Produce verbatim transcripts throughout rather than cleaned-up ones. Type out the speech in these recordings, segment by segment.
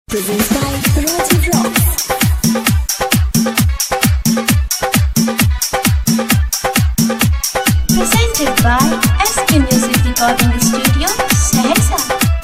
Produced by Rajiv Rocks. Presented by S K Music Recording Studio, Saharsa.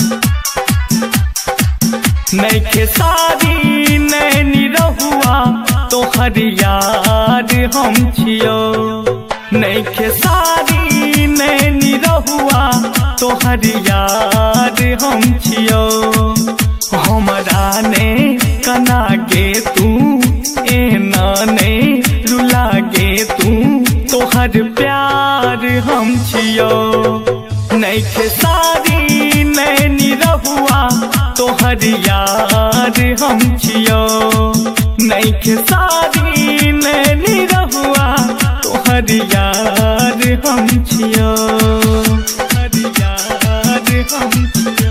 नैखे सारी नैनी रहुआ तोहर यार हम छियो। नैखे सारी नैनी रहुआ तोहर यार हम छियो। हमरा ने कना गे तू एना ने रुला गे तू तोहर प्यार हम छियो। नैखे सारी नैनी रहुआ तोहर यार हम छियो। नैखे सारी नैनी रहुआ तोहर यार हम छियो। तोहर यार हम छियो।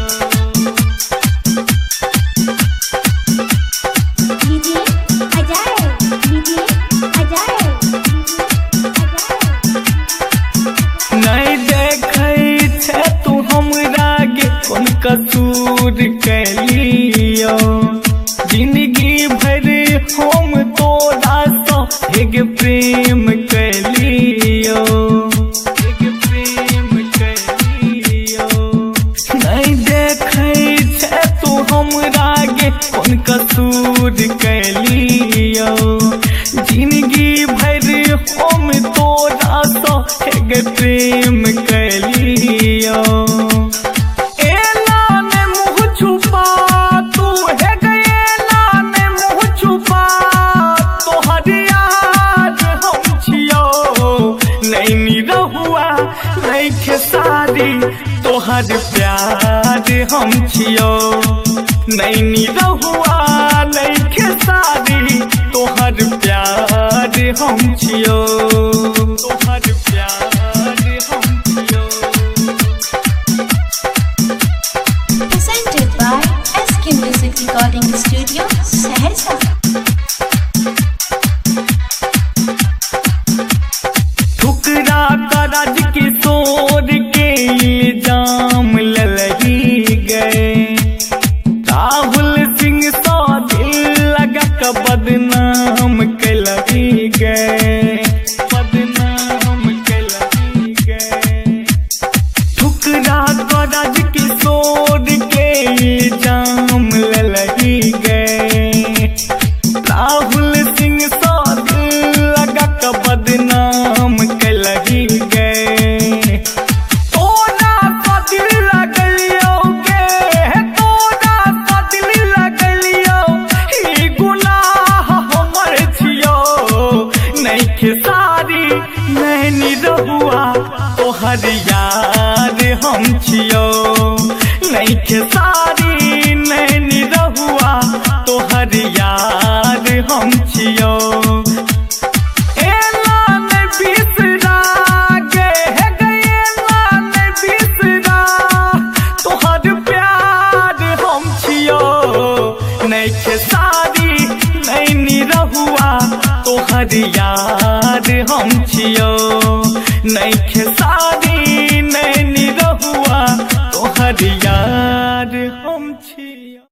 डीजे अजय डीजे अजय नहीं देखै छे तू हमरा गे कोन कसूर कैलियो। जिंदगी भर हम तोरा सँ एक प्रेम कैलियो। एक प्रेम कैलियो। नहीं देखै छे तू हमरा गे कोन कसूर कैलियो। जिंदगी भर हम तोरा सँ एक प्रेम कैलियो। नैनी रहुआ नैखे सारी तोहर प्यार हम छियो। नैनी रहुआ नैखे सारी तोहर प्यार हम छियो। तोहर प्यार हम छियो। Presented by S K Music Recording Studio, Saharsa. ठुकरा कराज किशोर के इल्जाम ललही गए। राहुल सिंह सौ दिल लगा का बदनाम कैलही गए। बदनाम कैलही गए। ठुकरा कराज किशोर के इल्जाम ललही गए। राहुल सिंह सौ दिल लगा का बदनाम कैलही गए। तोरा सा दिल लगलियो गे तोरा सा दिल लगलियो ई गुनाह हमर छियो। नैखे सारी नैनी रहुआ तोहर यार हम छियो। नैखे सारी नैनी रहुआ तोहर यार हम छियो। नैखे सारी नैनी रहुआ तोहर यार हम छियो। नैखे सारी नैनी रहुआ तोहर यार